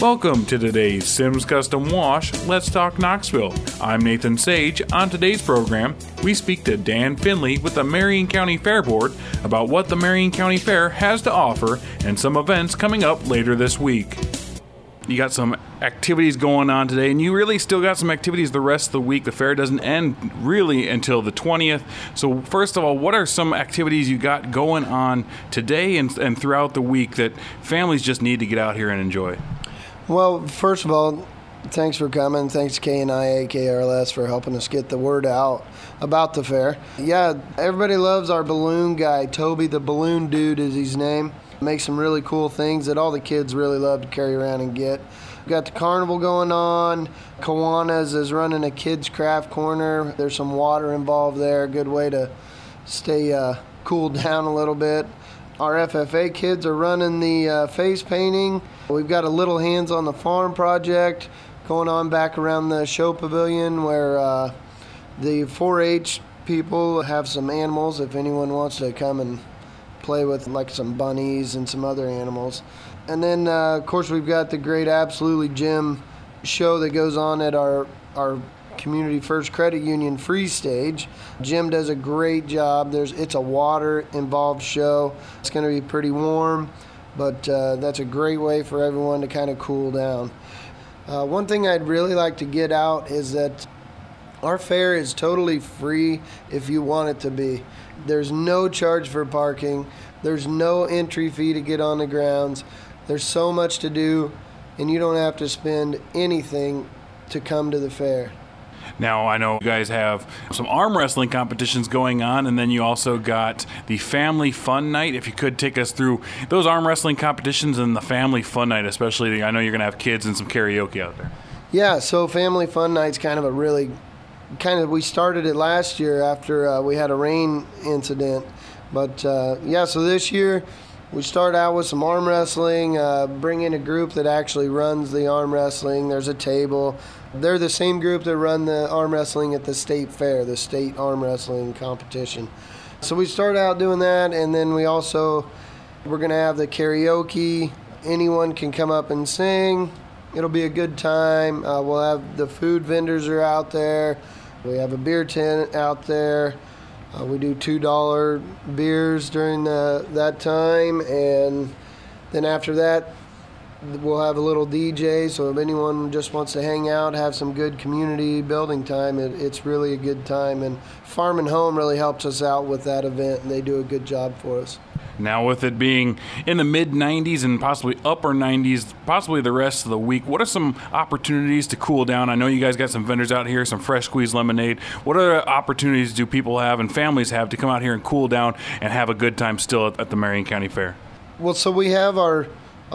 Welcome to today's Sims Custom Wash, Let's Talk Knoxville. I'm Nathan Sage. On today's program, we speak to Dan Finley with the Marion County Fair Board about what the Marion County Fair has to offer and some events coming up later this week. You got some activities going on today, and you really still got some activities the rest of the week. The fair doesn't end really until the 20th. So first of all, what are some activities you got going on today and throughout the week that families just need to get out here and enjoy? Well, first of all, thanks for coming. Thanks to KNIA, KRLS for helping us get the word out about the fair. Yeah, everybody loves our balloon guy. Toby the Balloon Dude is his name. Makes some really cool things that all the kids really love to carry around and get. We've got the carnival going on. Kiwanis is running a kids craft corner. There's some water involved there. Good way to stay cooled down a little bit. Our FFA kids are running the face painting. We've got a Little Hands on the Farm project going on back around the show pavilion where the 4-H people have some animals if anyone wants to come and play with, like some bunnies and some other animals. And then, of course, we've got the great Absolutely Jim show that goes on at our Community First Credit Union free stage. Jim does a great job. It's a water-involved show. It's going to be pretty warm, but that's a great way for everyone to kind of cool down. One thing I'd really like to get out is that our fair is totally free if you want it to be. There's no charge for parking. There's no entry fee to get on the grounds. There's so much to do, and you don't have to spend anything to come to the fair. Now, I know you guys have some arm wrestling competitions going on, and then you also got the Family Fun Night. If you could take us through those arm wrestling competitions and the Family Fun Night, especially, I know you're going to have kids and some karaoke out there. Yeah, so Family Fun Night's we started it last year after we had a rain incident. But, so this year we start out with some arm wrestling, bring in a group that actually runs the arm wrestling. There's a table. They're the same group that run the arm wrestling at the state fair, the state arm wrestling competition. So we start out doing that, and then we're going to have the karaoke. Anyone can come up and sing. It'll be a good time. We'll have the food vendors are out there. We have a beer tent out there. We do $2 beers during that time, and then after that, we'll have a little DJ, so if anyone just wants to hang out, have some good community building time, it's really a good time. And Farm and Home really helps us out with that event, and they do a good job for us. Now, with it being in the mid-90s and possibly upper 90s, possibly the rest of the week, what are some opportunities to cool down? I know you guys got some vendors out here, some fresh squeezed lemonade. What other opportunities do people have and families have to come out here and cool down and have a good time still at the Marion County Fair? Well, so we have all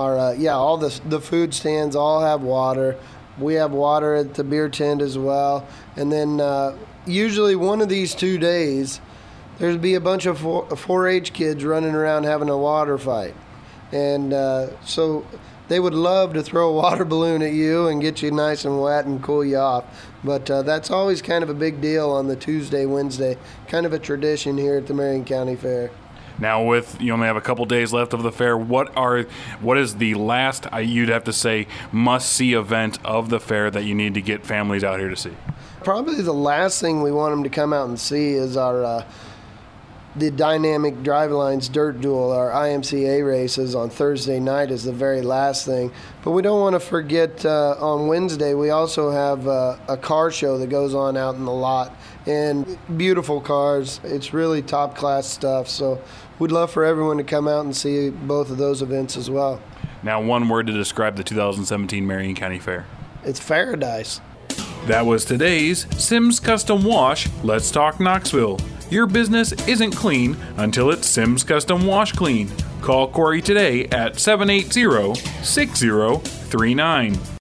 the food stands all have water. We have water at the beer tent as well. And then usually one of these 2 days, there'd be a bunch of 4-H kids running around having a water fight. And so they would love to throw a water balloon at you and get you nice and wet and cool you off. But that's always kind of a big deal on the Tuesday, Wednesday, kind of a tradition here at the Marion County Fair. Now, you only have a couple days left of the fair, what is the last, you'd have to say, must-see event of the fair that you need to get families out here to see? Probably the last thing we want them to come out and see is our the Dynamic Drivelines Dirt Duel. Our IMCA races on Thursday night is the very last thing. But we don't want to forget on Wednesday we also have a car show that goes on out in the lot. And beautiful cars. It's really top-class stuff. So we'd love for everyone to come out and see both of those events as well. Now, one word to describe the 2017 Marion County Fair. It's paradise. That was today's Sims Custom Wash, Let's Talk Knoxville. Your business isn't clean until it's Sims Custom Wash Clean. Call Corey today at 780-6039.